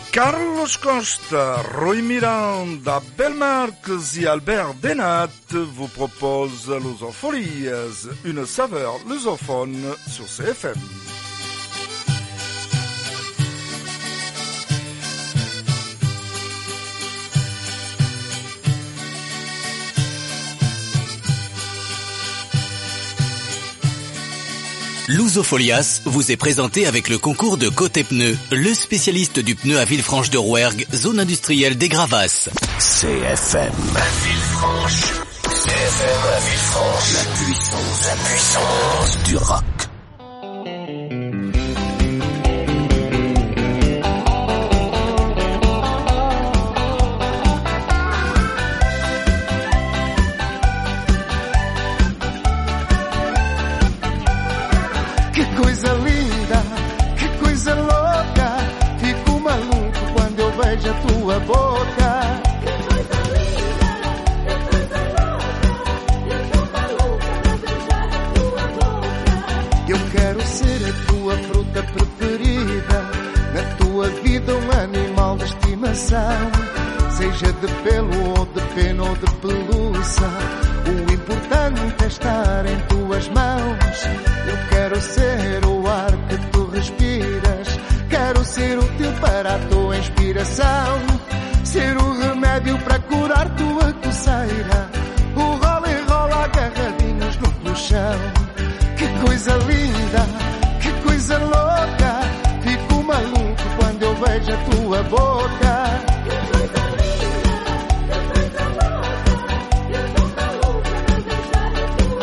Carlos Costa, Rui Miranda, Belmarx et Albert Denat vous proposent Lusofolies, une saveur lusophone sur CFM. Lusofolias vous est présenté avec le concours de Côté Pneus, le spécialiste du pneu à Villefranche-de-Rouergue, zone industrielle des Gravasses. CFM à Villefranche. CFM à Villefranche. La puissance du rock. Tua boca, que coisa linda, que coisa louca, eu tô maluca pra beijar a tua boca. Eu quero ser a tua fruta preferida, na tua vida um animal de estimação, seja de pelo ou de pena ou de pelúcia, o importante é estar em tuas mãos. Eu quero ser o ar que tu respiras, quero ser útil para a tua inspiração, ser o remédio para curar tua coceira, o rola e rola agarradinhos no colchão. Que coisa linda, que coisa louca, fico maluco quando eu vejo a tua boca. Que coisa linda, que coisa louca, eu tô maluca pra beijar a tua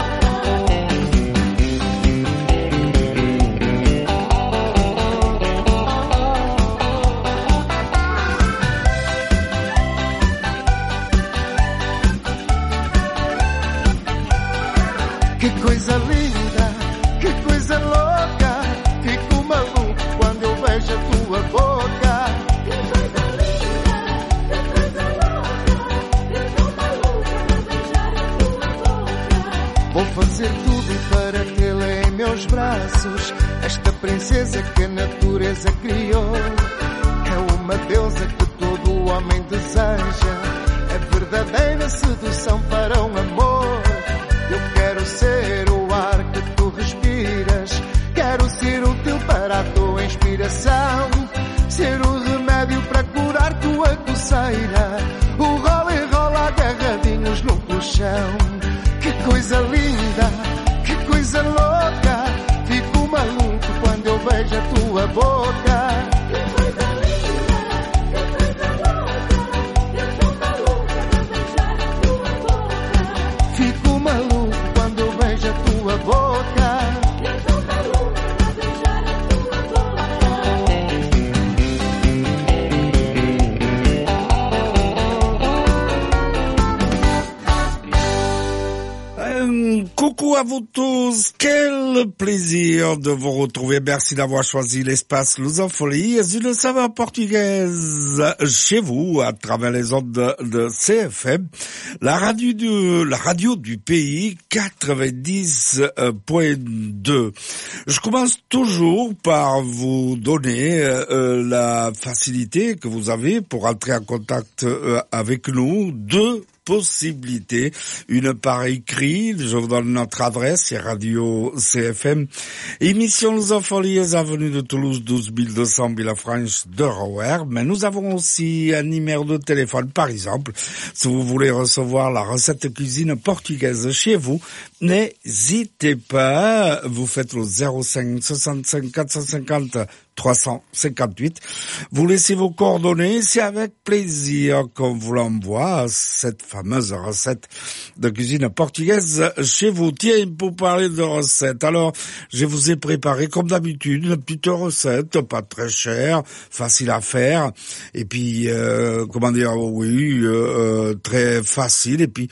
Que coisa linda, que coisa louca, fico maluco quando eu vejo a tua boca. Que coisa linda, que coisa louca, eu tô maluca pra beijar a tua boca. Vou fazer tudo para tê-la em meus braços, esta princesa que a natureza criou. É uma deusa que todo homem deseja, é verdadeira sedução para um amor. Eu quero ser o ar que tu respiras, quero ser útil para a tua inspiração, ser o remédio para curar tua coceira, o rola e rola agarradinhos no colchão. Que coisa linda, que coisa louca, fico maluco quando eu vejo a tua boca. Que coisa linda, que coisa louca, eu tô maluca pra beijar a tua boca. Fico maluco quando eu vejo a tua boca. Eu tô maluca pra beijar a tua Coucou à vous tous, quel plaisir de vous retrouver. Merci d'avoir choisi l'espace Lusofolies, une saveur portugaise chez vous à travers les ondes de CFM, la radio du pays 90.2. Je commence toujours par vous donner la facilité que vous avez pour entrer en contact avec nous. Deux possibilités, une par écrit, je vous donne notre adresse, c'est Radio CFM, émission Lusofolies, avenue de Toulouse, 12200 Villefranche de Rouergue, mais nous avons aussi un numéro de téléphone, par exemple, si vous voulez recevoir la recette cuisine portugaise chez vous, n'hésitez pas, vous faites le 05 65 450 358. Vous laissez vos coordonnées, c'est avec plaisir qu'on vous l'envoie, cette fameuse recette de cuisine portugaise chez vous. Tiens, pour parler de recettes, alors, je vous ai préparé, comme d'habitude, une petite recette, pas très chère, facile à faire, et puis, très facile, et puis,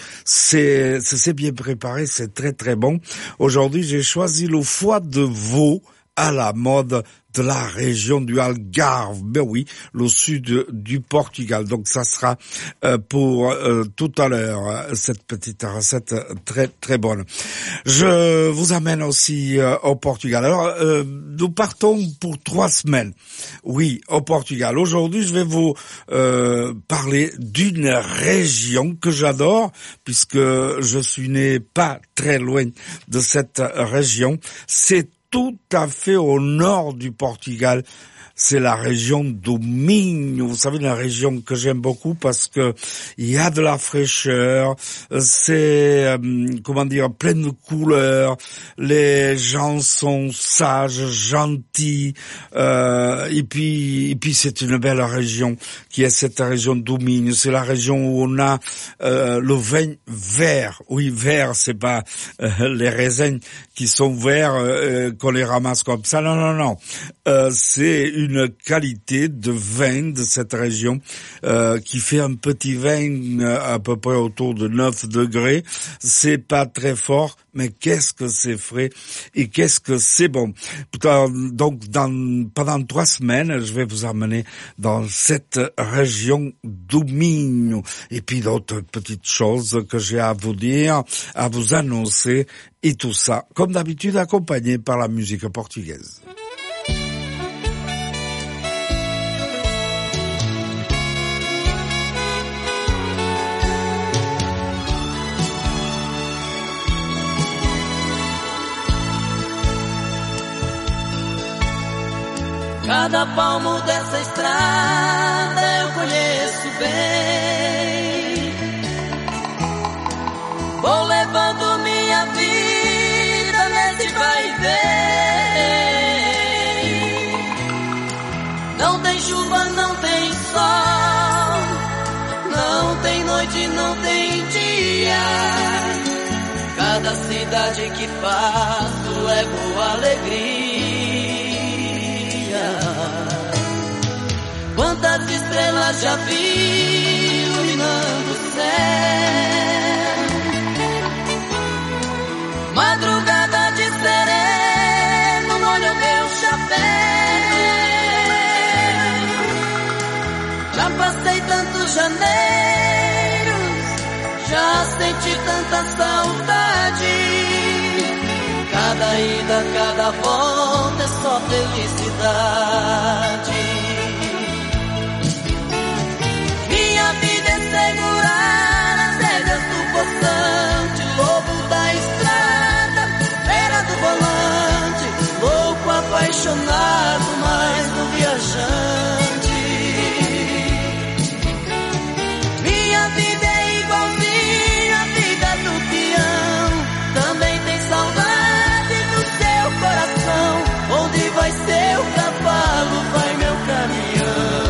c'est bien préparé, c'est très très bon. Aujourd'hui, j'ai choisi le foie de veau à la mode de la région du Algarve, ben oui, le sud du Portugal. Donc ça sera pour tout à l'heure, cette petite recette très très bonne. Je vous amène aussi au Portugal. Alors nous partons pour 3 semaines. Oui, au Portugal. Aujourd'hui, je vais vous parler d'une région que j'adore, puisque je suis né pas très loin de cette région. C'est tout à fait au nord du Portugal. C'est la région do Minho. Vous savez, la région que j'aime beaucoup parce que il y a de la fraîcheur. C'est, plein de couleurs. Les gens sont sages, gentils. Et puis c'est une belle région qui est cette région do Minho. C'est la région où on a le vin vert. Oui, vert, c'est pas les raisins qui sont verts qu'on les ramasse comme ça. Non. C'est une qualité de vin de cette région qui fait un petit vin à peu près autour de 9 degrés. C'est pas très fort, mais qu'est-ce que c'est frais et qu'est-ce que c'est bon. Donc pendant 3 semaines, je vais vous emmener dans cette région do Minho. Et puis d'autres petites choses que j'ai à vous dire, à vous annoncer, et tout ça, comme d'habitude, accompagné par la musique portugaise. Cada palmo dessa estrada eu conheço bem. Vou levando minha vida nesse vai e vem. Não tem chuva, não tem sol, não tem noite, não tem dia. Cada cidade que passo levo alegria. Quantas estrelas já vi iluminando o céu. Madrugada de sereno molha o meu chapéu. Já passei tantos janeiros, já senti tanta saudade. Cada ida, cada volta é só felicidade. Minha vida é segurar as rédeas do poçante, lobo da estrada, beira do volante, louco, apaixonado, mais do viajante. Minha vida é igualzinha à vida do peão, também tem saudade do seu coração. Onde vai seu cavalo, vai meu caminhão.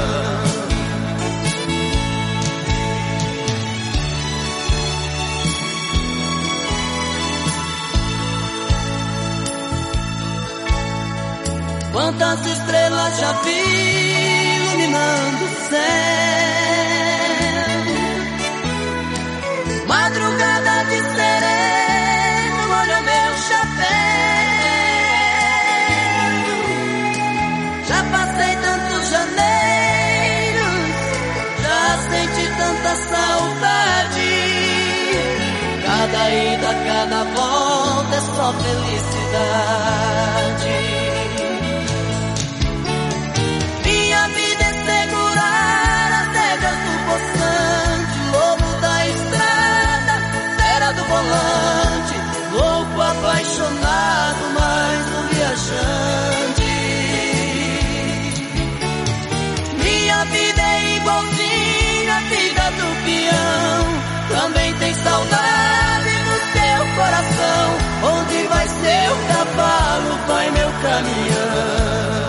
Quantas estrelas já vi iluminando o céu. Madrugada de sereno molha meu chapéu. Já passei tantos janeiros, já senti tanta saudade. Cada ida, cada volta é só felicidade. Minha vida é segurar as rédeas do poçante, lobo da estrada, beira do volante, louco, apaixonado, mais um viajante. Minha vida é igualzinha à vida do peão, também tem saudade no seu coração. Onde vai seu cavalo, vai meu caminhão.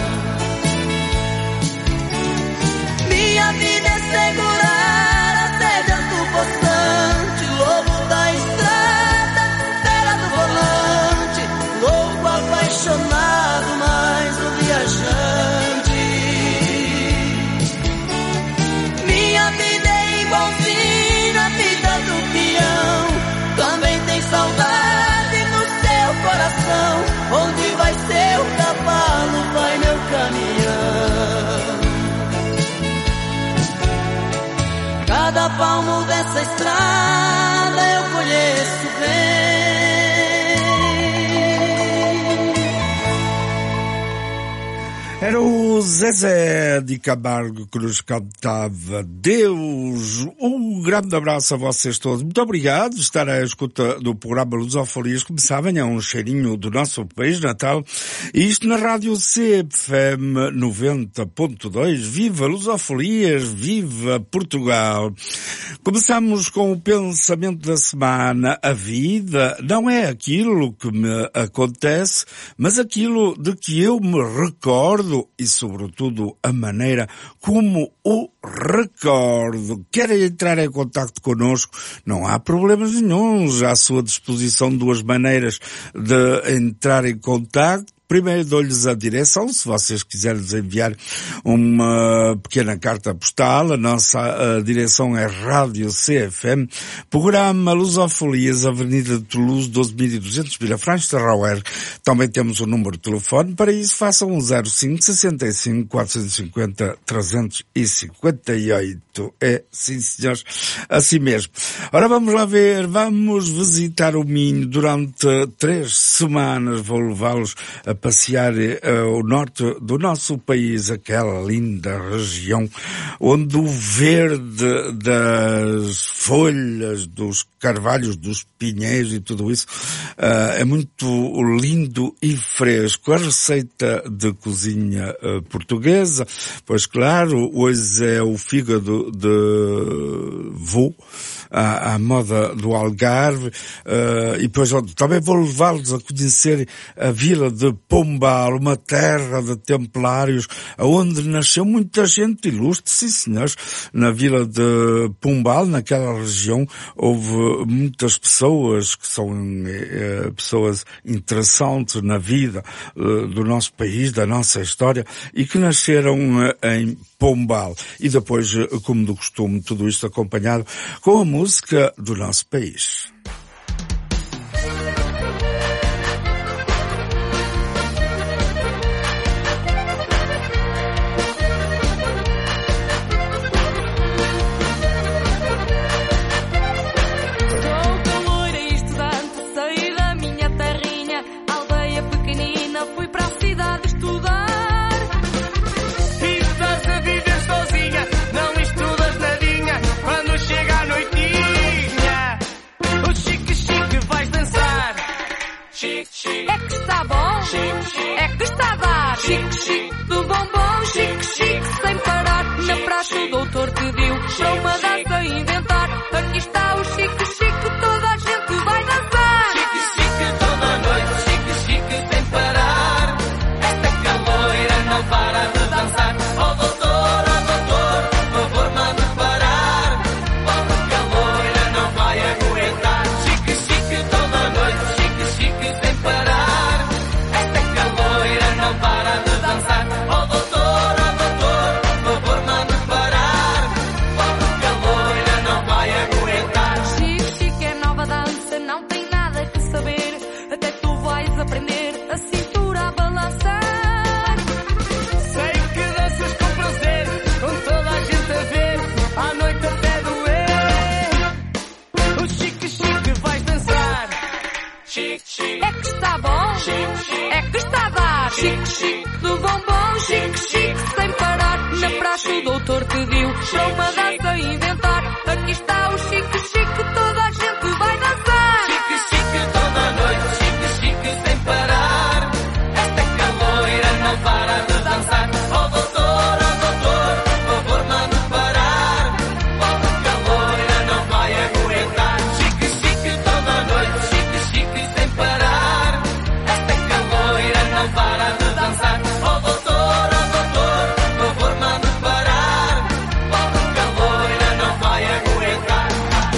Minha vida é segurar as rédeas do poçante, lobo da estrada, beira do volante, louco, apaixonado, mais um viajante. Minha vida é igualzinha à vida do peão, Cada palmo dessa estrada eu conheço bem. Era o Zezé de Camargo que nos cantava Deus. Um grande abraço a vocês todos. Muito obrigado por estar à escuta do programa Lusofolias. Como sabem, é um cheirinho do nosso país natal. E isto na Rádio CFM 90.2. Viva Lusofolias, viva Portugal. Começamos com o pensamento da semana. A vida não é aquilo que me acontece, mas aquilo de que eu me recordo e, sobretudo, a maneira como o recordo. Querem entrar em contacto connosco? Não há problemas nenhuns. À sua disposição duas maneiras de entrar em contacto. Primeiro dou-lhes a direção, se vocês quiserem enviar uma pequena carta postal. A nossa direção é Rádio CFM, Programa Lusofolias, Avenida de Toulouse, 12.200, Vilafranca de Rouergue. Também temos o número de telefone. Para isso, façam um 05 65 450 358. É, sim, senhores, assim mesmo. Ora, vamos lá ver. Vamos visitar o Minho durante 3 semanas. Vou levá-los a passear o norte do nosso país, aquela linda região onde o verde das folhas, dos carvalhos, dos pinheiros e tudo isso é muito lindo e fresco. A receita de cozinha portuguesa, pois claro, hoje é o fígado de veau, à moda do Algarve, e depois também vou levá-los a conhecer a vila de Pombal, uma terra de templários, onde nasceu muita gente ilustre, sim senhores. Na vila de Pombal, naquela região, houve muitas pessoas que são pessoas interessantes na vida do nosso país, da nossa história, e que nasceram em Pombal. E depois, como do costume, tudo isto acompanhado com a música do nosso país. É que está bom, é que está a dar. Chique, chique do bombom, chique, chique sem parar. Na praça o doutor pediu para uma dança inventar. Aqui está o chique, chique, toda a gente vai dançar. Chique, chique toda a noite, chique, chique sem parar. Esta caloira não para de dançar. Oh doutor, por favor mande parar. Pobre caloira não vai aguentar. Chique, chique toda a noite, chique, chique sem parar. Esta caloira não para de dançar. Oh doutor, por favor mande parar. Pobre caloira não vai aguentar. Chique, chique é nova dança, não tem nada que saber. Até tu vais aprender a cintura a balançar. Sei que danças com prazer, com toda a gente a ver, à noite até doer. O chique, chique vais dançar. Chique, chique. É que está bom, é que está a dar. Chique, chique. Do bombom, chique, chique sem parar. Na praça o doutor pediu para uma dança inventar. Aqui está o chique, chique, toda a gente vai dançar. Chique, chique toda a noite, chique, chique sem parar. Esta caloira não para de dançar. Oh doutor, por favor mande parar. Pobre caloira não vai aguentar. Chique, chique toda a noite, chique, chique sem parar. Esta caloira não para de dançar. Oh doutor, por favor mande parar. Pobre caloira não vai aguentar.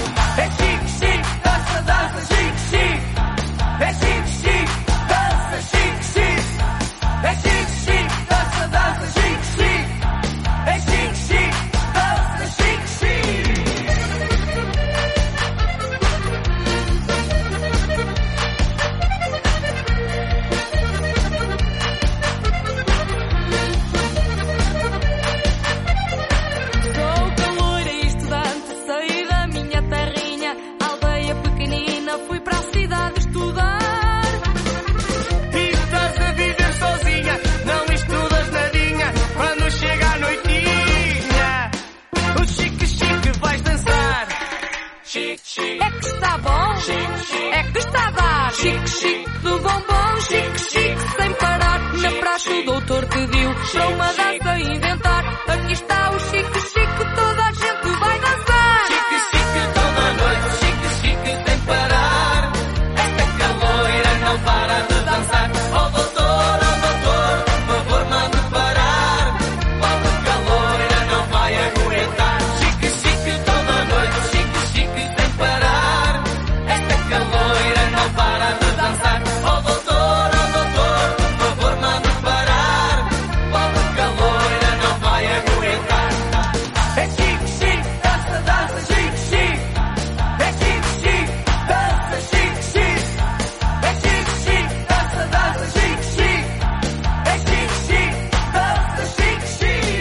praxe o doutor pediu para uma dança inventar. Aqui está o chique, chique, toda a gente vai dançar. Chique, chique, toda a noite, chique, chique, sem parar. Esta caloira não para de dançar. Oh doutor, por favor, mande parar. Pobre caloira não vai aguentar. Chique, chique, toda a noite, chique, chique, sem parar. Esta caloira não para de dançar. Oh doutor, por favor, mande parar. Pobre caloira não vai aguentar. É chique, chique, dança, dança, chique, chique. É chique, chique, dança, chique, chique. É chique, chique, dança, dança, chique, chique. É chique, chique, dança, chique, chique.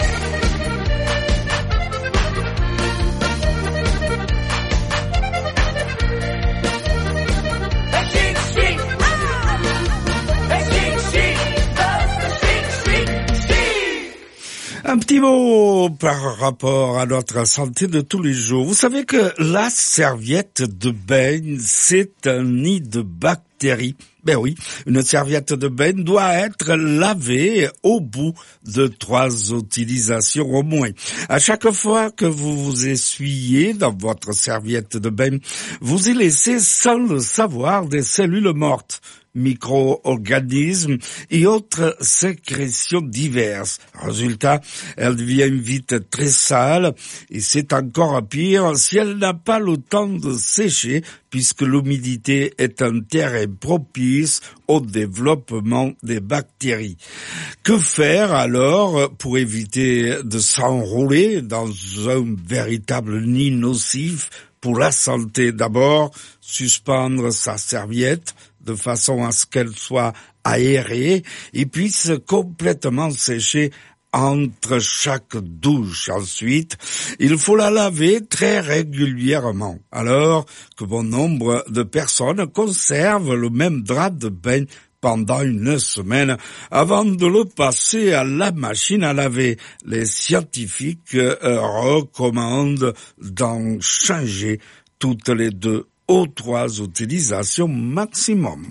É chique, chique. É chique, chique, dança, chique, chique, chique. Un petit mot par rapport à notre santé de tous les jours. Vous savez que la serviette de bain, c'est un nid de bactéries. Ben oui, une serviette de bain doit être lavée au bout de 3 utilisations au moins. À chaque fois que vous vous essuyez dans votre serviette de bain, vous y laissez sans le savoir des cellules mortes, micro-organismes et autres sécrétions diverses. Résultat, elle devient vite très sale et c'est encore pire si elle n'a pas le temps de sécher puisque l'humidité est un terrain propice au développement des bactéries. Que faire alors pour éviter de s'enrouler dans un véritable nid nocif pour la santé? D'abord, suspendre sa serviette de façon à ce qu'elle soit aérée et puisse complètement sécher entre chaque douche. Ensuite, il faut la laver très régulièrement, alors que bon nombre de personnes conservent le même drap de bain pendant une semaine avant de le passer à la machine à laver. Les scientifiques recommandent d'en changer toutes les 2 ou 3 utilisations maximum.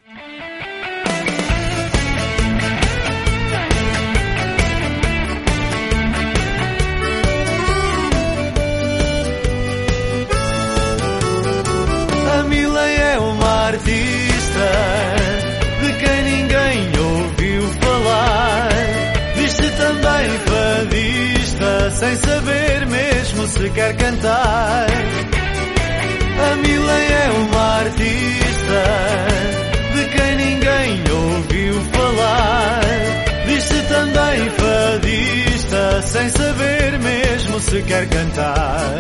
A Mila é uma artista de quem ninguém ouviu falar. Diz-se também fadista, sem saber mesmo se quer cantar. A Mila é uma artista de quem ninguém ouviu falar. Diz-se também fadista, sem saber mesmo se quer cantar.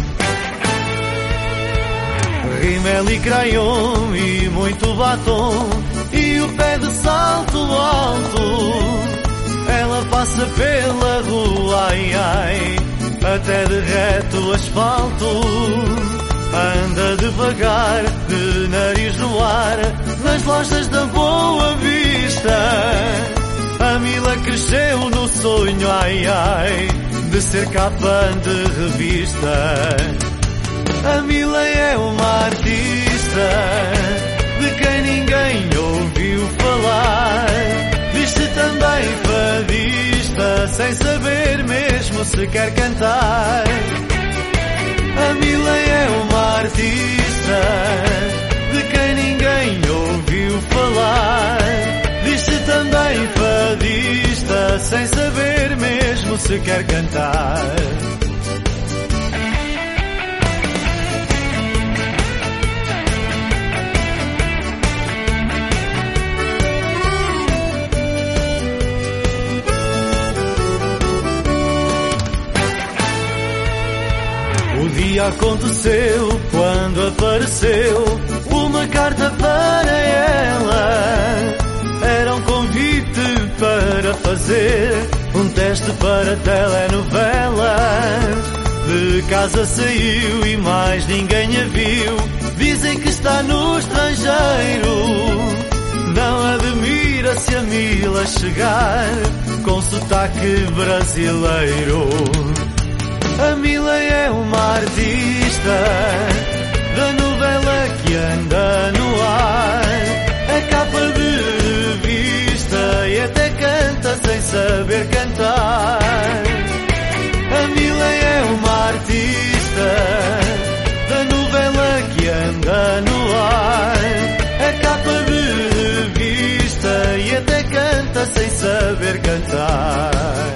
Rímel e crayon e muito batom e o pé de salto alto. Ela passa pela rua, ai ai, até derrete o asfalto. Anda devagar, de nariz no ar, nas lojas da Boa Vista. A Mila cresceu no sonho, ai ai, de ser capa de revista. A Mila é uma artista de quem ninguém ouviu falar. Diz-se também fadista, sem saber mesmo se quer cantar. A Mila é uma artista de quem ninguém ouviu falar. Diz-se também fadista, sem saber mesmo se quer cantar. O dia aconteceu quando apareceu uma carta para ela. Era um convite para fazer um teste para telenovelas. De casa saiu e mais ninguém a viu. Dizem que está no estrangeiro. Não admira se a Mila chegar com sotaque brasileiro. A Mila é uma artista da novela que anda no ar. É capa de revista e é canta sem saber cantar. A Mila é uma artista da novela que anda no ar. É capa de revista e até canta sem saber cantar.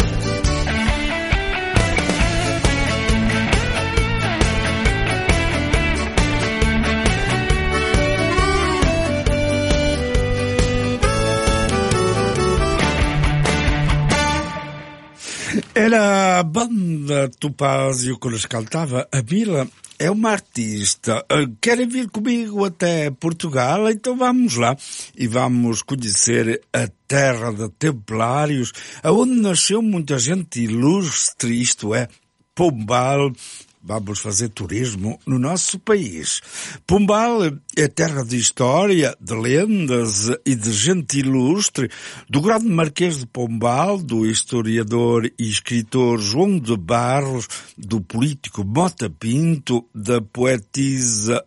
Era a banda Topázio que nos cantava. A Mila é uma artista. Querem vir comigo até Portugal? Então vamos lá e vamos conhecer a terra de Templários, aonde nasceu muita gente ilustre, isto é, Pombal. Vamos fazer turismo no nosso país. Pombal é terra de história, de lendas e de gente ilustre, do grande Marquês de Pombal, do historiador e escritor João de Barros, do político Mota Pinto, da poetisa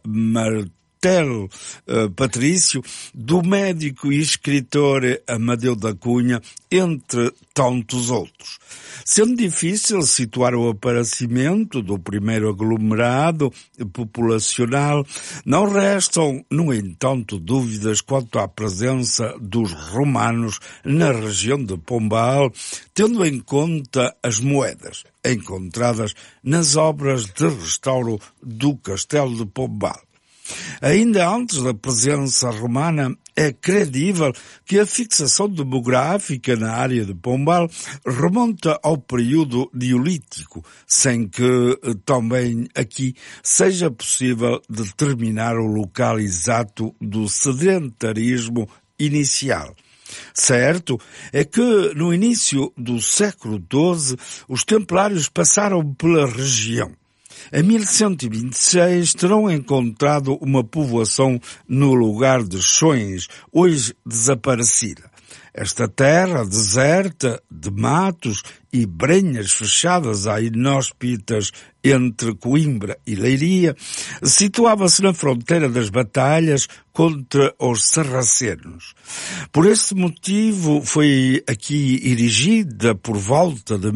Patrício, do médico e escritor Amadeu da Cunha, entre tantos outros. Sendo difícil situar o aparecimento do primeiro aglomerado populacional, não restam, no entanto, dúvidas quanto à presença dos romanos na região de Pombal, tendo em conta as moedas encontradas nas obras de restauro do Castelo de Pombal. Ainda antes da presença romana, é credível que a fixação demográfica na área de Pombal remonta ao período neolítico, sem que também aqui seja possível determinar o local exato do sedentarismo inicial. Certo é que no início do século XII os templários passaram pela região. Em 1126 terão encontrado uma povoação no lugar de Chões, hoje desaparecida. Esta terra deserta, de matos e brenhas fechadas a inóspitas entre Coimbra e Leiria, situava-se na fronteira das batalhas contra os sarracenos. Por este motivo foi aqui erigida, por volta de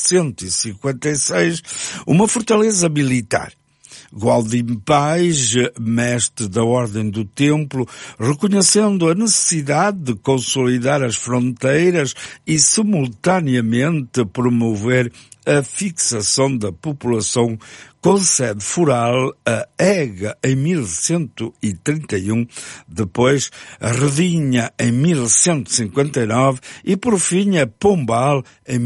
1156, uma fortaleza militar. Gualdim Pais, mestre da Ordem do Templo, reconhecendo a necessidade de consolidar as fronteiras e simultaneamente promover a fixação da população, concede foral a Ega em 1131, depois a Redinha em 1159 e por fim a Pombal em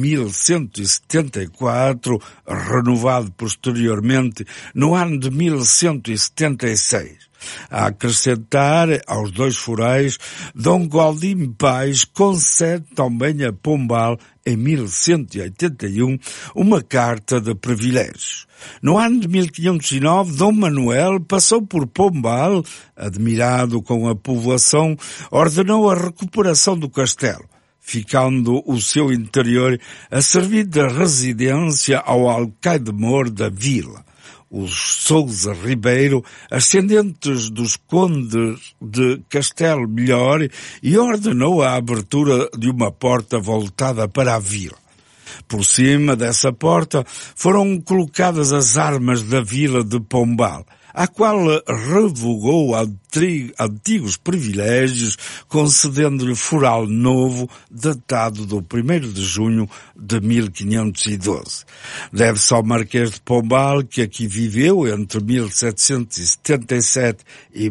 1174, renovado posteriormente no ano de 1176. A acrescentar aos dois forais, Dom Gualdim Pais concede também a Pombal, em 1181, uma carta de privilégios. No ano de 1509, Dom Manuel passou por Pombal, admirado com a povoação, ordenou a recuperação do castelo, ficando o seu interior a servir de residência ao alcaide-mor da vila. Os Sousa Ribeiro, ascendentes dos condes de Castelo Melhor, e ordenou a abertura de uma porta voltada para a vila. Por cima dessa porta foram colocadas as armas da vila de Pombal, a qual revogou antigos privilégios, concedendo-lhe foral novo, datado do 1º de junho de 1512. Deve-se ao Marquês de Pombal, que aqui viveu entre 1777 e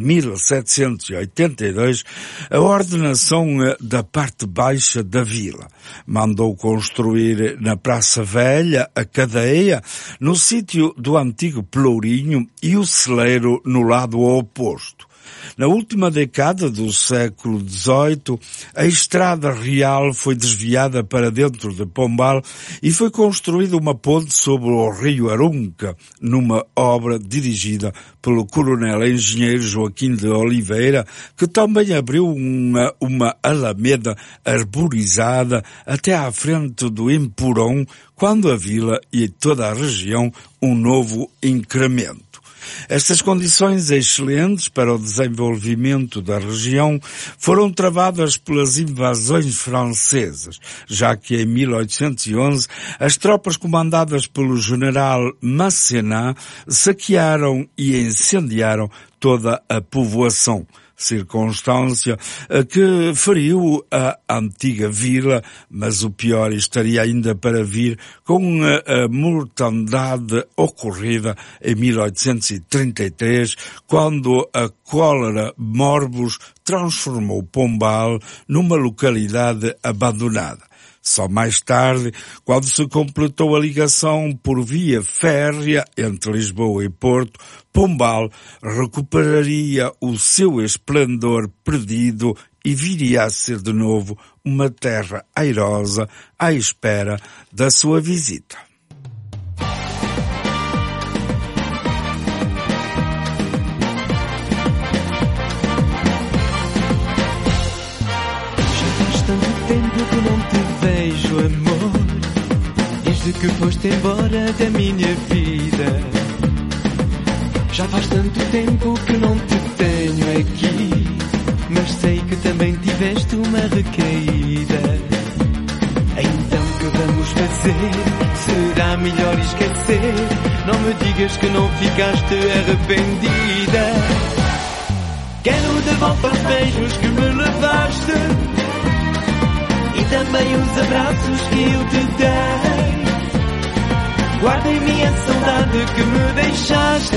1782, a ordenação da parte baixa da vila. Mandou construir na Praça Velha a cadeia, no sítio do antigo Pelourinho, e o celeiro no lado oposto. Na última década do século XVIII, a estrada real foi desviada para dentro de Pombal e foi construída uma ponte sobre o rio Arunca, numa obra dirigida pelo coronel engenheiro Joaquim de Oliveira, que também abriu uma alameda arborizada até à frente do Empurão, quando a vila e toda a região um novo incremento. Estas condições excelentes para o desenvolvimento da região foram travadas pelas invasões francesas, já que em 1811 as tropas comandadas pelo general Masséna saquearam e incendiaram toda a povoação, circunstância que feriu a antiga vila, mas o pior estaria ainda para vir com a mortandade ocorrida em 1833, quando a cólera morbus transformou Pombal numa localidade abandonada. Só mais tarde, quando se completou a ligação por via férrea entre Lisboa e Porto, Pombal recuperaria o seu esplendor perdido e viria a ser de novo uma terra airosa à espera da sua visita. Amor, desde que foste embora da minha vida, já faz tanto tempo que não te tenho aqui, mas sei que também tiveste uma recaída. Então que vamos fazer? Será melhor esquecer? Não me digas que não ficaste arrependida. Quero de volta os beijos que me levaste e também os abraços que eu te dei. Guarda em mim a saudade que me deixaste.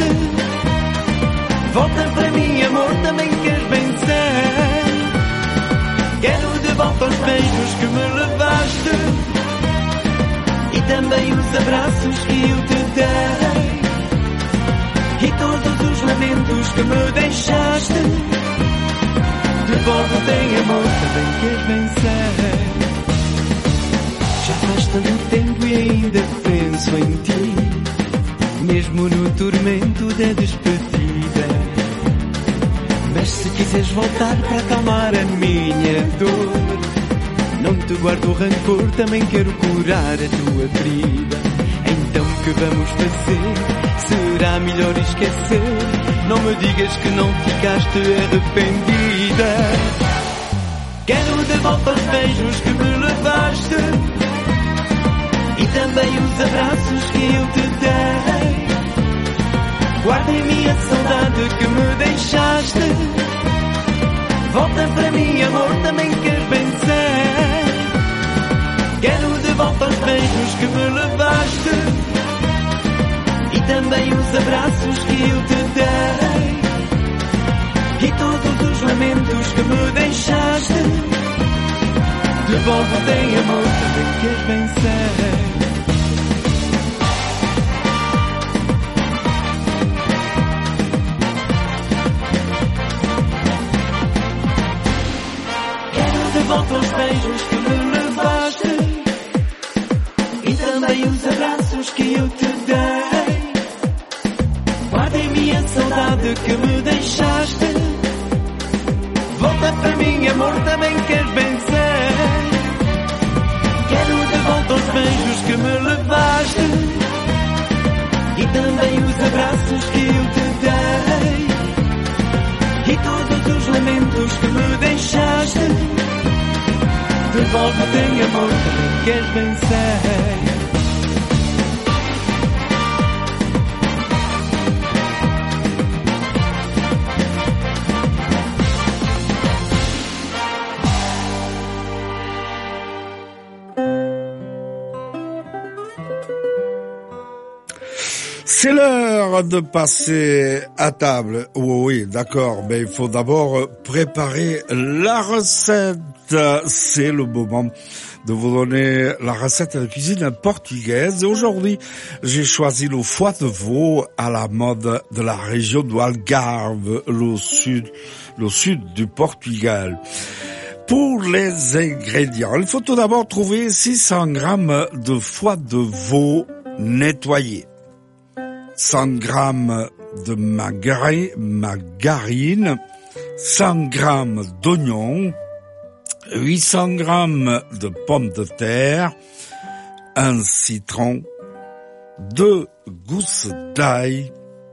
Volta para mim, amor, também queres vencer. Quero de volta os beijos que me levaste e também os abraços que eu te dei. E todos os lamentos que me deixaste. Devolve-te em amor, também queres vencer. Já faz tanto tempo e ainda penso em ti, mesmo no tormento da despedida. Mas se quiseres voltar para acalmar a minha dor, não te guardo rancor, também quero curar a tua ferida. Então que vamos fazer? Será melhor esquecer? Não me digas que não ficaste arrependida. Quero de volta os beijos que me levaste e também os abraços que eu te dei. Guarda em mim a saudade que me deixaste. Volta para mim, amor, também queres vencer. Quero de volta os beijos que me levaste e também os abraços que eu te dei. E todos os lamentos que me deixaste. Devolve-te em amor, também queres vencer. Quero de volta os beijos que me levaste e também os abraços que eu te dei. Guarda em mim a saudade que me deixaste. Volta para mim, amor, também queres vencer. Quero de volta os beijos que me levaste e também os abraços que eu te dei. E todos os lamentos que me deixaste. Devolve-te em amor, também queres vencer. C'est l'heure de passer à table. Oui, d'accord, mais il faut d'abord préparer la recette. C'est le moment de vous donner la recette de cuisine portugaise. Et aujourd'hui, j'ai choisi le foie de veau à la mode de la région du Algarve, le sud du Portugal. Pour les ingrédients, il faut tout d'abord trouver 600 grammes de foie de veau nettoyé, 100 grammes de margarine, 100 grammes d'oignons, 800 grammes de pommes de terre, un citron, 2 gousses d'ail,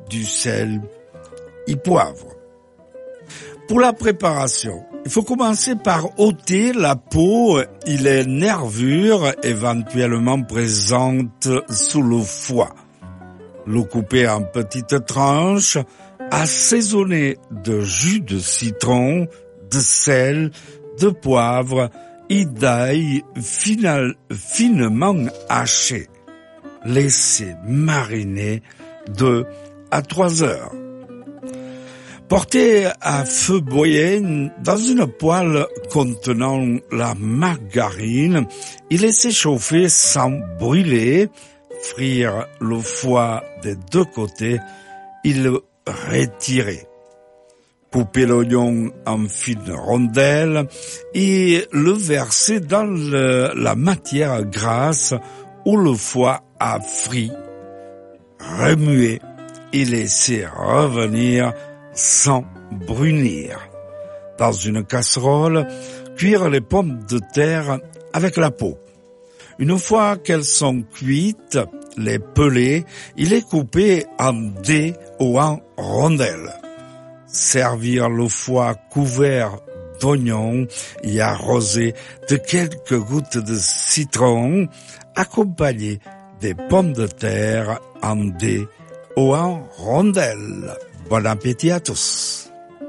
du sel et poivre. Pour la préparation, il faut commencer par ôter la peau et les nervures éventuellement présentes sous le foie. Le couper en petites tranches, assaisonner de jus de citron, de sel, de poivre et d'ail finement haché. Laissez mariner 2 à 3 heures. Portez à feu moyen dans une poêle contenant la margarine et laissez chauffer sans brûler, frire le foie des deux côtés et le retirer. Coupez l'oignon en fines rondelles et le verser dans la matière grasse où le foie a frit. Remuez et laissez revenir sans brunir. Dans une casserole, cuire les pommes de terre avec la peau. Une fois qu'elles sont cuites, les peler et les couper en dés ou en rondelles. Servir le foie couvert d'oignons et arrosé de quelques gouttes de citron, accompagné des pommes de terre en dés ou en rondelles. Bon appétit à tous.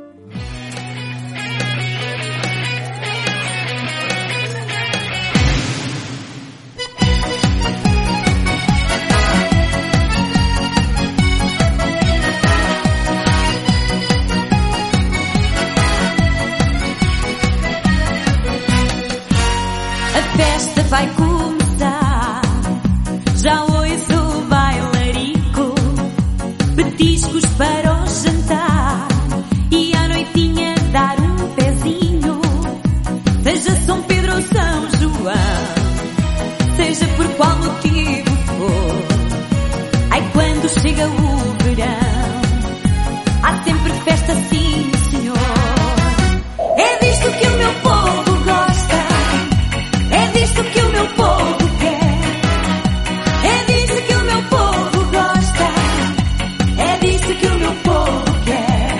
A festa vai começar, já ouço o bailarico, petiscos para o jantar e à noitinha dar um pezinho, seja São Pedro ou São João, seja por qual motivo for. Ai, quando chega o verão, há sempre festa, sim, senhor. É disto que o meu povo gosta, é disto que o meu povo quer, é disto que o meu povo gosta, é disto que o meu povo quer.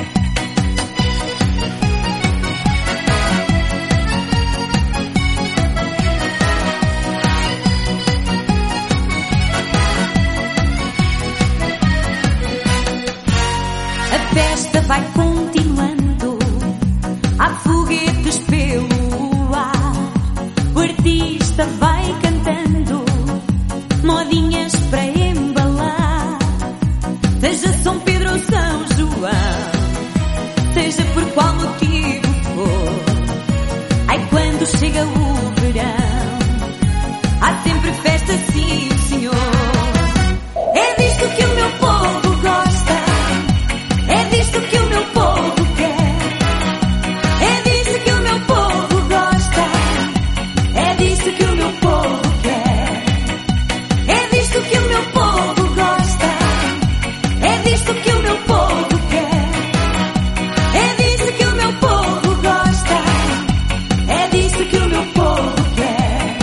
A festa vai continuando, há foguetes pelo ar, o artista vai cantando modinhas para embalar, seja São Pedro ou São João, seja por qual motivo for. Ai, quando chega o verão, há sempre festa, sim, senhor. É disto que o meu povo gosta, é disto que o meu povo quer, é disto que o meu povo gosta, é disto que o meu povo quer, é disto que o meu povo gosta, é disto que o meu povo quer, é disto que o meu povo gosta, é disto que o meu povo quer.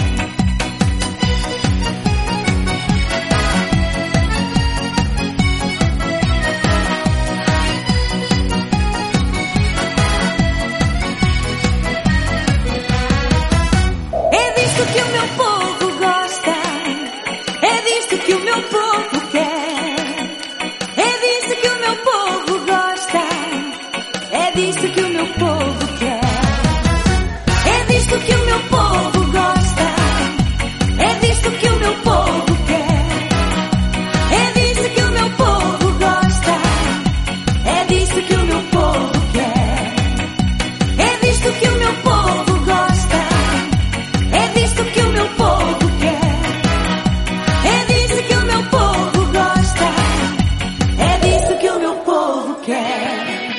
É disto que o meu povo gosta, é disto que o meu povo quer, é disto que o meu povo gosta, é disto que o meu povo quer, é disto que o meu povo gosta, é disto que o meu povo quer, é disto que o meu povo gosta, é disto que o meu povo quer, é disto que o meu povo gosta, é disto que o meu povo quer, é disto que o meu povo gosta, é disto que o meu povo quer.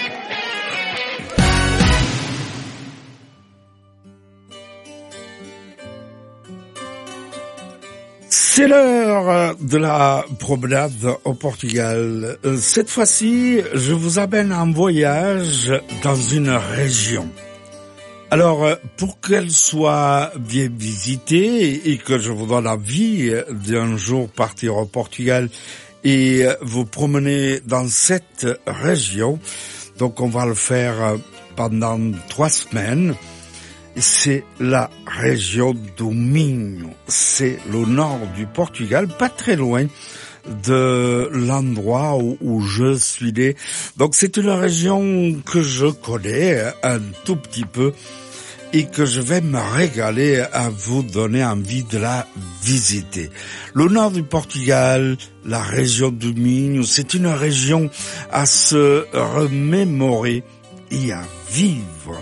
C'est l'heure de la promenade au Portugal. Cette fois-ci, je vous amène en voyage dans une région. Alors, pour qu'elle soit bien visitée et que je vous donne envie d'un jour partir au Portugal et vous promenez dans cette région. Donc on va le faire pendant 3 semaines. C'est la région do Minho. C'est le nord du Portugal, pas très loin de l'endroit où je suis né. Donc c'est une région que je connais un tout petit peu et que je vais me régaler à vous donner envie de la visiter. Le nord du Portugal, la région du Minho, c'est une région à se remémorer et à vivre.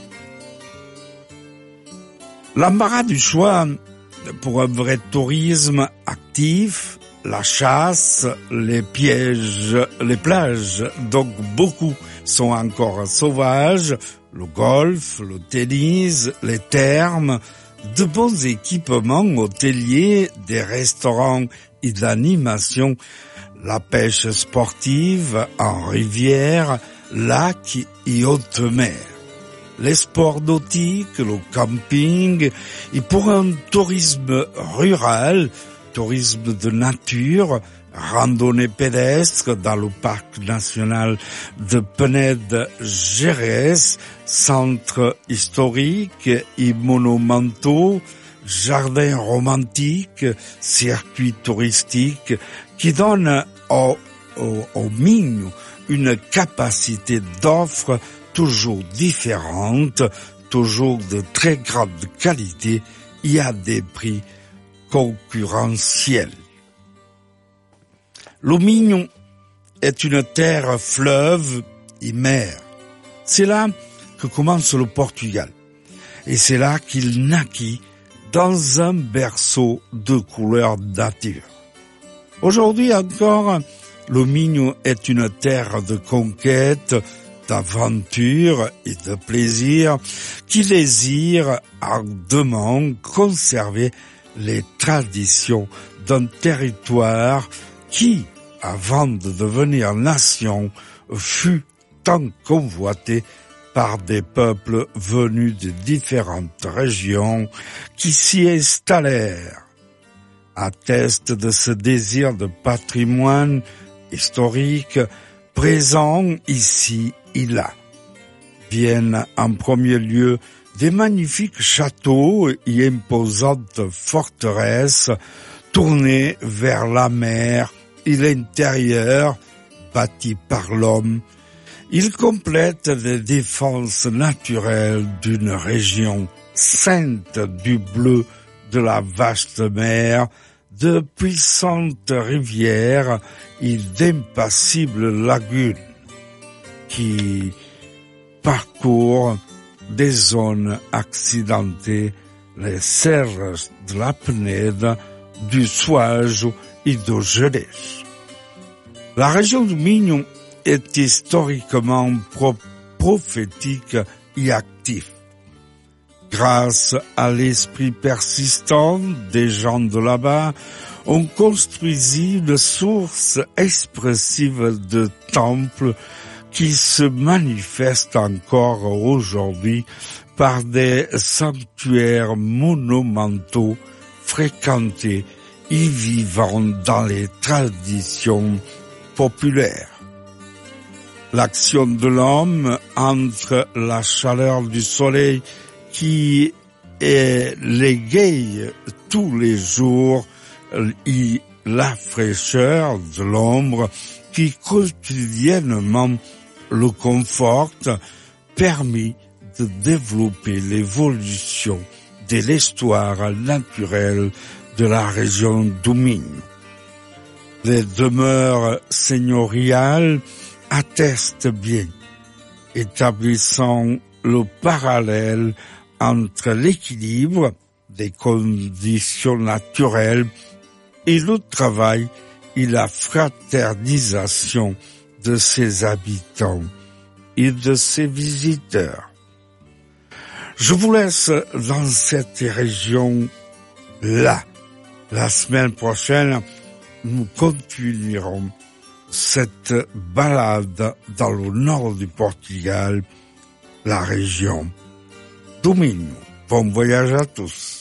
L'embarras du choix pour un vrai tourisme actif, la chasse, les pièges, les plages, donc beaucoup sont encore sauvages, le golf, le tennis, les thermes, de bons équipements hôteliers, des restaurants et d'animation, la pêche sportive en rivière, lac et haute mer, les sports nautiques, le camping, et pour un tourisme rural, tourisme de nature, randonnée pédestre dans le parc national de Penede-Gerês, centre historique et monumentaux, jardins romantiques, circuits touristiques qui donnent au Minho une capacité d'offre toujours différente, toujours de très grande qualité et à des prix concurrentiels. Le Minho est une terre fleuve et mer. C'est là que commence le Portugal. Et c'est là qu'il naquit dans un berceau de couleur nature. Aujourd'hui encore, le Minho est une terre de conquête, d'aventure et de plaisir qui désire ardemment conserver les traditions d'un territoire qui, avant de devenir nation, fut tant convoité par des peuples venus de différentes régions qui s'y installèrent, atteste de ce désir de patrimoine historique présent ici et là. Viennent en premier lieu des magnifiques châteaux et imposantes forteresses tournées vers la mer et l'intérieur bâti par l'homme. Il complète les défenses naturelles d'une région ceinte du bleu de la vaste mer, de puissantes rivières et d'impassibles lagunes qui parcourent des zones accidentées, les serres de la Penede, du Suajo et do Gerês. La région du Minho est historiquement prophétique et active. Grâce à l'esprit persistant des gens de là-bas, on construisit une source expressive de temples qui se manifestent encore aujourd'hui par des sanctuaires monumentaux fréquentés et vivant dans les traditions populaires. L'action de l'homme entre la chaleur du soleil qui l'égaye tous les jours et la fraîcheur de l'ombre qui quotidiennement le conforte, permet de développer l'évolution de l'histoire naturelle de la région du Minho. Les demeures seigneuriales attestent bien, établissant le parallèle entre l'équilibre des conditions naturelles et le travail et la fraternisation de ses habitants et de ses visiteurs. Je vous laisse dans cette région-là. La semaine prochaine, nous continuerons cette balade dans le nord du Portugal, la région do Minho. Bon voyage à tous.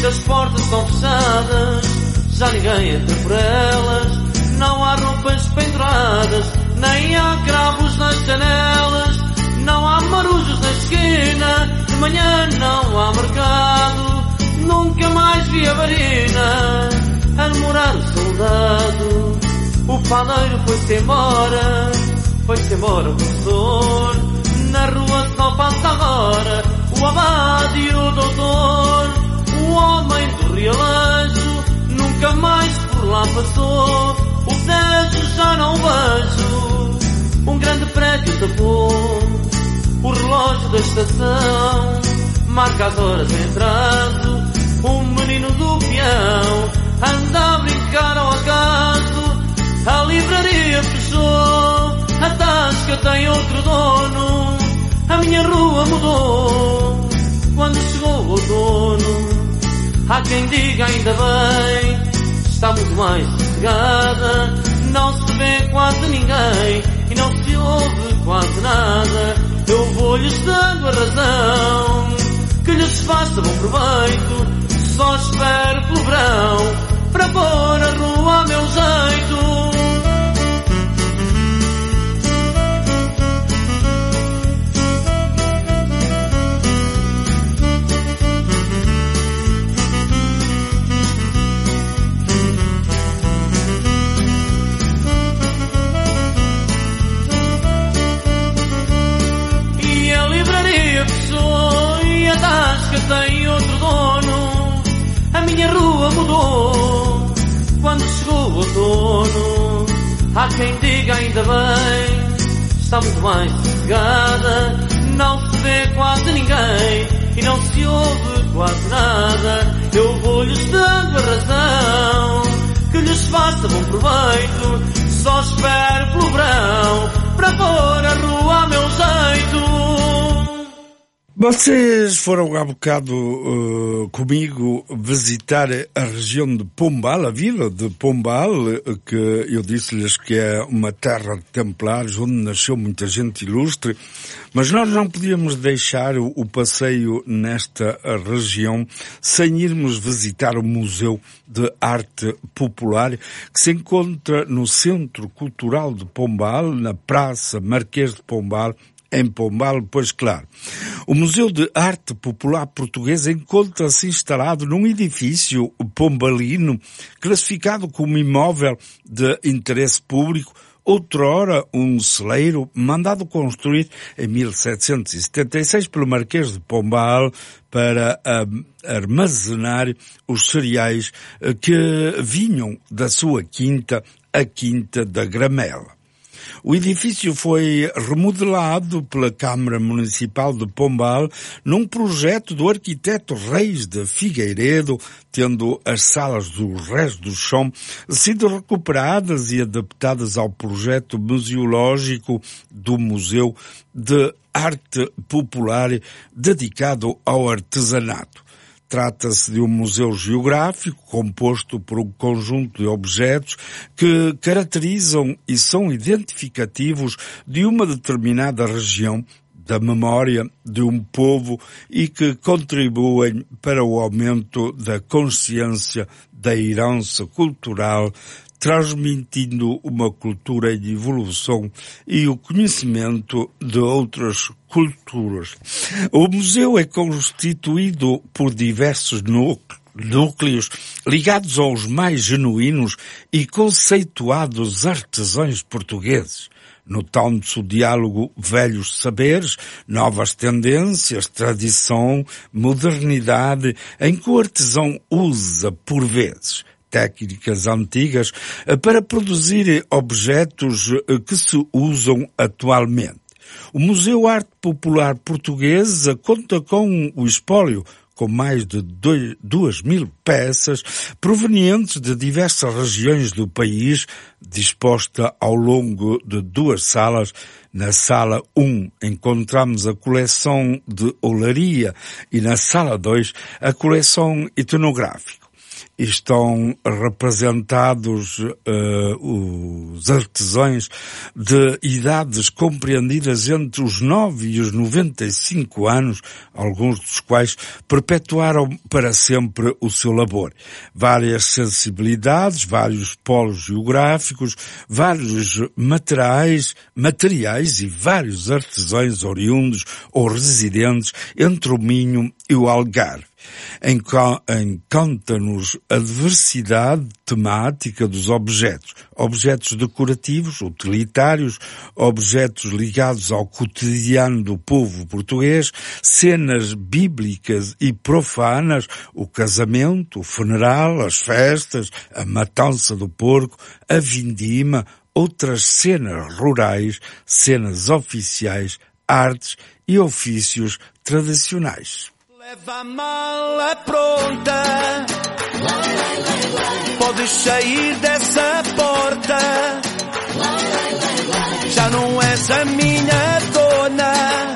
Muitas portas estão fechadas, já ninguém entra por elas. Não há roupas penduradas, nem há cravos nas janelas. Não há marujos na esquina, de manhã não há mercado. Nunca mais vi a varina a namorar o soldado. O padeiro foi-se embora o professor. Na rua só passa agora o abade e o doutor. O homem do realejo nunca mais por lá passou. O Tejo já não vejo, um grande prédio tapou. O relógio da estação marca as horas em atraso. O menino do peão anda a brincar ao acaso. A livraria fechou, a tasca tem outro dono. A minha rua mudou quando chegou o outono. Há quem diga ainda bem, está muito mais sossegada. Não se vê quase ninguém e não se ouve quase nada. Eu vou-lhes dando a razão, que lhes faça bom proveito. Só espero pelo verão para pôr a rua a meu jeito. Que tem outro dono. A minha rua mudou quando chegou o outono. Há quem diga ainda bem, está muito mais sossegada. Não se vê quase ninguém e não se ouve quase nada. Eu vou-lhes dando a razão, que lhes faça bom proveito. Só espero pelo verão para pôr a rua a meu jeito. Vocês foram há bocado comigo visitar a região de Pombal, a vila de Pombal, que eu disse-lhes que é uma terra de templários, onde nasceu muita gente ilustre, mas nós não podíamos deixar o passeio nesta região sem irmos visitar o Museu de Arte Popular, que se encontra no Centro Cultural de Pombal, na Praça Marquês de Pombal, em Pombal, pois claro. O Museu de Arte Popular Portuguesa encontra-se instalado num edifício pombalino, classificado como imóvel de interesse público, outrora um celeiro mandado construir em 1776 pelo Marquês de Pombal para armazenar os cereais que vinham da sua quinta, a Quinta da Gramela. O edifício foi remodelado pela Câmara Municipal de Pombal num projeto do arquiteto Reis de Figueiredo, tendo as salas do resto do chão sido recuperadas e adaptadas ao projeto museológico do Museu de Arte Popular dedicado ao artesanato. Trata-se de um museu geográfico composto por um conjunto de objetos que caracterizam e são identificativos de uma determinada região, da memória de um povo e que contribuem para o aumento da consciência da herança cultural, transmitindo uma cultura em evolução e o conhecimento de outras culturas. O museu é constituído por diversos núcleos ligados aos mais genuínos e conceituados artesãos portugueses. Notando-se o diálogo velhos saberes, novas tendências, tradição, modernidade, em que o artesão usa, por vezes, técnicas antigas para produzir objetos que se usam atualmente. O Museu Arte Popular Portuguesa conta com o espólio com mais de 2.000 peças provenientes de diversas regiões do país, disposta ao longo de 2 salas. Na sala 1 encontramos a coleção de olaria e na sala 2 a coleção etnográfica. estão representados os artesãos de idades compreendidas entre os 9 e os 95 anos, alguns dos quais perpetuaram para sempre o seu labor. Várias sensibilidades, vários polos geográficos, vários materiais e vários artesãos oriundos ou residentes entre o Minho e o Algarve. Encanta-nos a diversidade temática dos objetos decorativos, utilitários, objetos ligados ao cotidiano do povo português, cenas bíblicas e profanas, o casamento, o funeral, as festas, a matança do porco, a vindima, outras cenas rurais, cenas oficiais, artes e ofícios tradicionais. Leva a mala pronta, podes sair dessa porta, já não és a minha dona.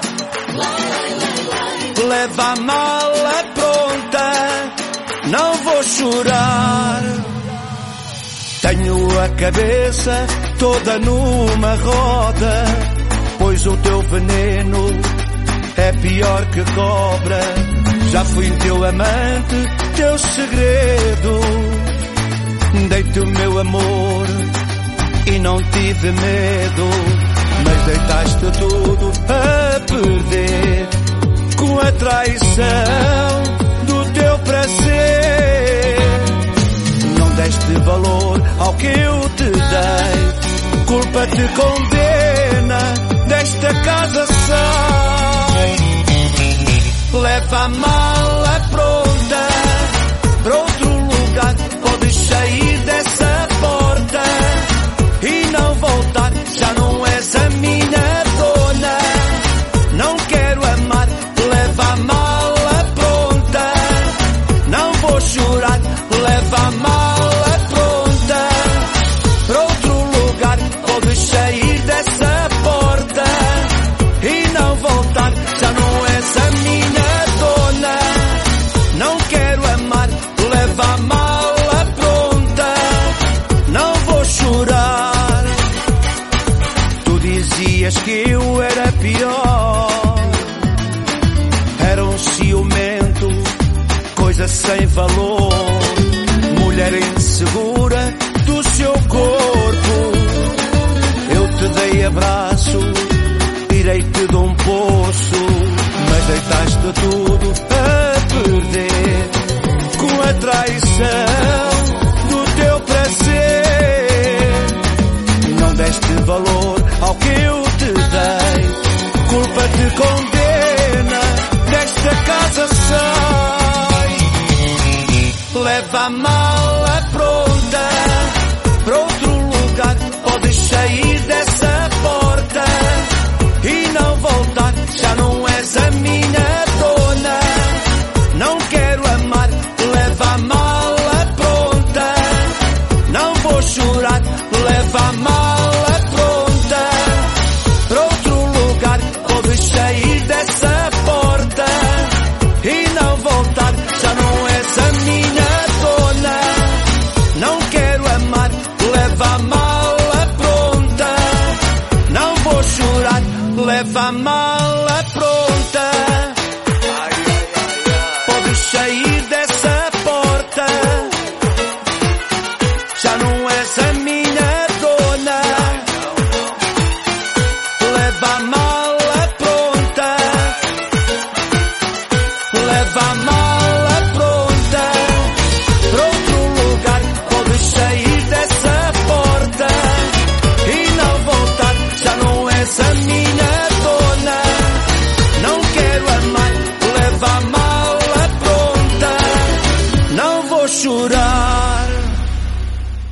Leva a mala pronta, não vou chorar. Tenho a cabeça toda numa roda, pois o teu veneno é pior que cobra. Já fui teu amante, teu segredo. Dei-te o meu amor e não tive medo, mas deitaste tudo a perder com a traição do teu prazer. Não deste valor ao que eu te dei, culpa te condena, desta casa sai. Leva a mala pronta para outro lugar, podes sair dessa porta e não voltar, já não és a minha dona. Não quero amar, leva a mala pronta, não vou chorar. Leva a mala pronta para outro lugar, podes sair dessa porta e não voltar, já não és a minha dona. Não quero amar, leva a mala pronta, não vou chorar. Tu dizias que eu era pior, era um ciumento, coisa sem valor, mulher insegura do seu corpo. Eu te dei abraço, tirei-te de um poço, mas deitaste tudo a perder com a traição do teu prazer. Não deste valor ao que eu te dei, culpa te condena, desta casa sai. Leva a mala pronta para outro lugar, podes sair dessa porta e não voltar, já não és a minha dona. Não quero amar, leva a mala pronta, não vou chorar. Leva a mala pronta para outro lugar, podes sair dessa porta e não voltar, já não és a minha dona. Não quero amar, leva a mala pronta, não vou chorar. Leva a mala pronta, podes sair dessa porta, já não és a minha dona. Leva a mala pronta, leva a mala pronta para outro lugar, podes sair dessa porta e não voltar, já não és a minha dona. Não quero amar, leva a mala pronta, não vou chorar.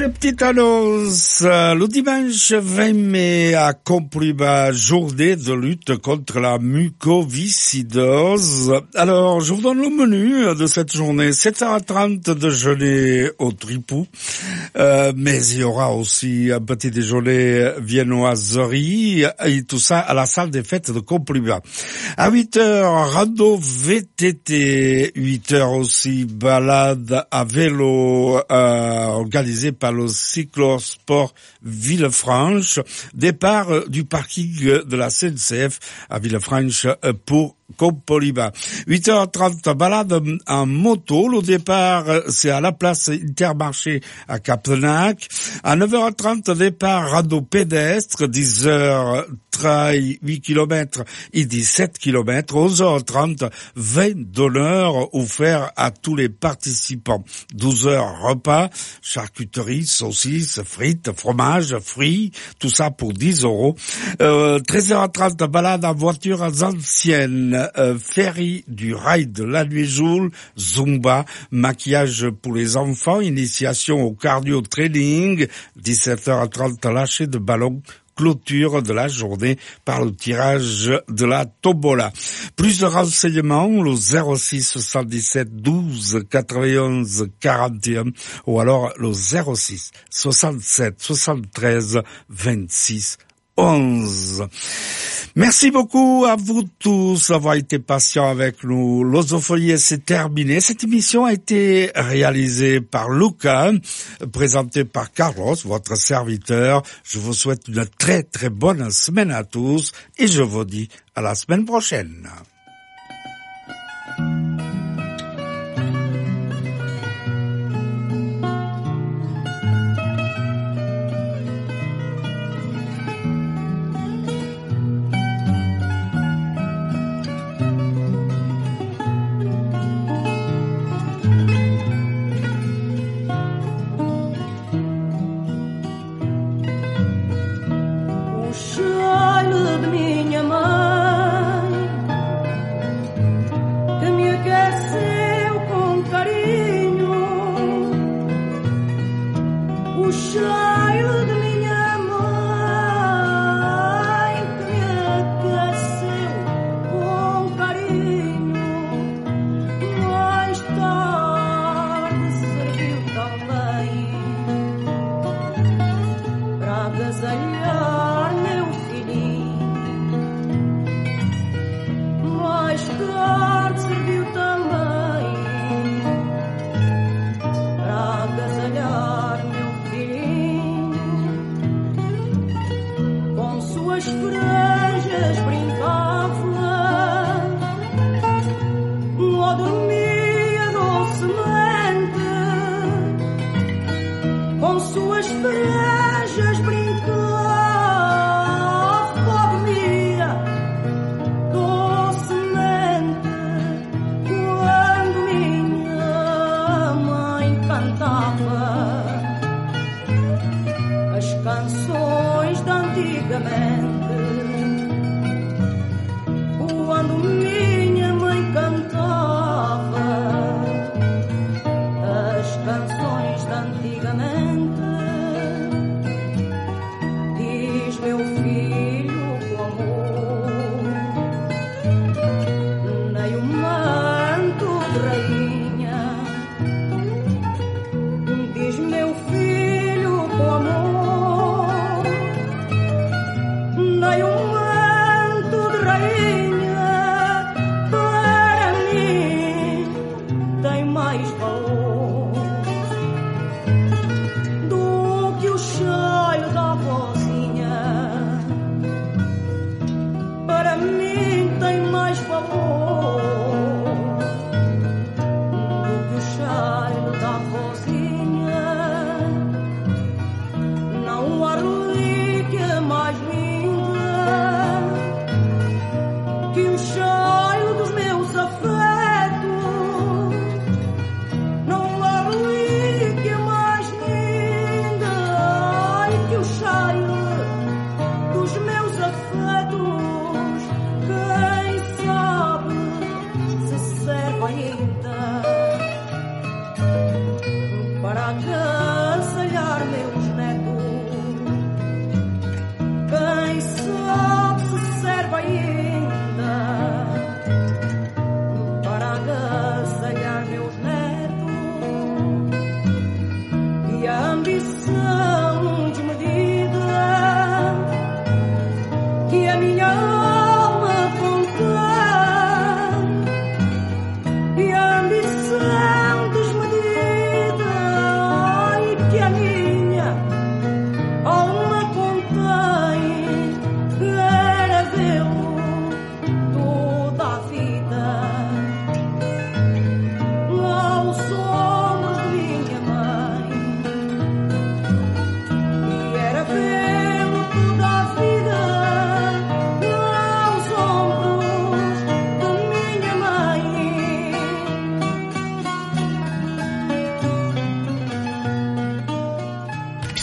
Une petite annonce. Le dimanche 20 mai à Compriba, journée de lutte contre la mucoviscidose. Alors, je vous donne le menu de cette journée. 7h30 déjeuner au Tripou. Mais il y aura aussi un petit déjeuner viennoiserie et tout ça à la salle des fêtes de Compriba. À 8h, rando VTT. 8h aussi, balade à vélo organisée par le cyclosport Villefranche. Départ du parking de la CNCF à Villefranche pour Compriba. 8h30, balade en moto. Le départ, c'est à la place Intermarché à Captenac. À 9h30, départ rando pédestre. 10h, trail 8 km et 17 km. 11h30, 20 d'honneur offert à tous les participants. 12h, repas, charcuterie, saucisses, frites, fromage, fruits, tout ça pour 10 €. 13h30, balade en voiture ancienne. Ferry du rail de la Nuit-Joule, Zumba, maquillage pour les enfants, initiation au cardio training, 17h30 lâcher de ballon, clôture de la journée par le tirage de la tombola. Plus de renseignements, le 06 77 12 91 41 ou alors le 06 67 73 26 11. Merci beaucoup à vous tous d'avoir été patients avec nous. L'Osophonie, c'est terminé. Cette émission a été réalisée par Luca, présentée par Carlos, votre serviteur. Je vous souhaite une très très bonne semaine à tous et je vous dis à la semaine prochaine.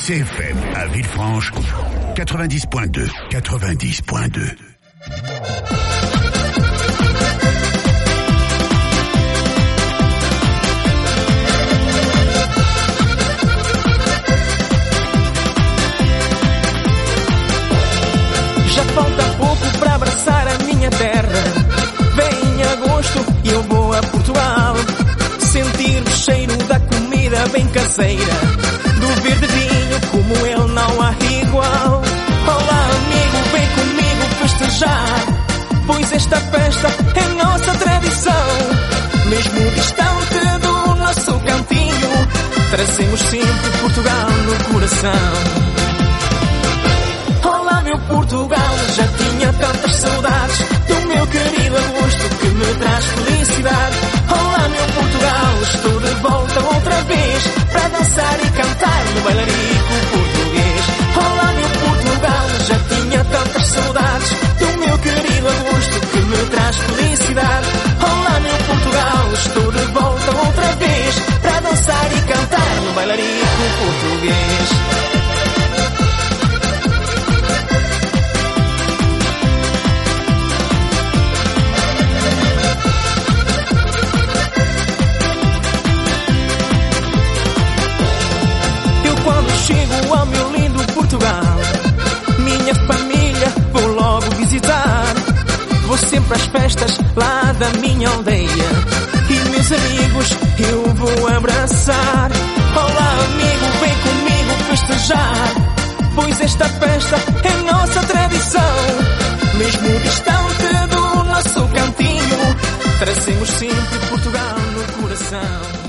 CFM à Villefranche, 90.2. 90.2. Já falta pouco para abraçar a minha terra. Vem agosto e eu vou a Portugal, sentir o cheiro da comida bem caseira, do verde vinho como ele não há igual. Olá amigo, vem comigo festejar, pois esta festa é nossa tradição. Mesmo distante do nosso cantinho, trazemos sempre Portugal no coração. Olá meu Portugal, já tinha tantas saudades do meu querido agosto que me traz felicidade. Olá meu Portugal, estou de volta outra vez para dançar e cantar no bailarico português. Olá meu Portugal, já tinha tantas saudades do meu querido agosto que me traz felicidade. Olá meu Portugal, estou de volta outra vez para dançar e cantar no bailarico português. Chego ao meu lindo Portugal, minha família vou logo visitar. Vou sempre às festas lá da minha aldeia e meus amigos eu vou abraçar. Olá amigo, vem comigo festejar, pois esta festa é nossa tradição. Mesmo distante do nosso cantinho, trazemos sempre Portugal no coração.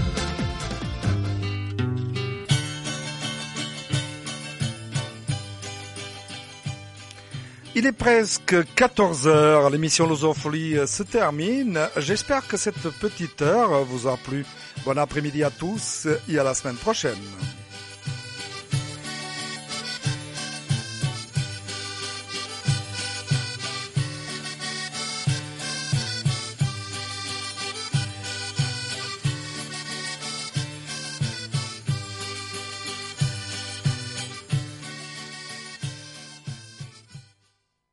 Il est presque 14h, l'émission Lusofolie se termine. J'espère que cette petite heure vous a plu. Bon après-midi à tous et à la semaine prochaine.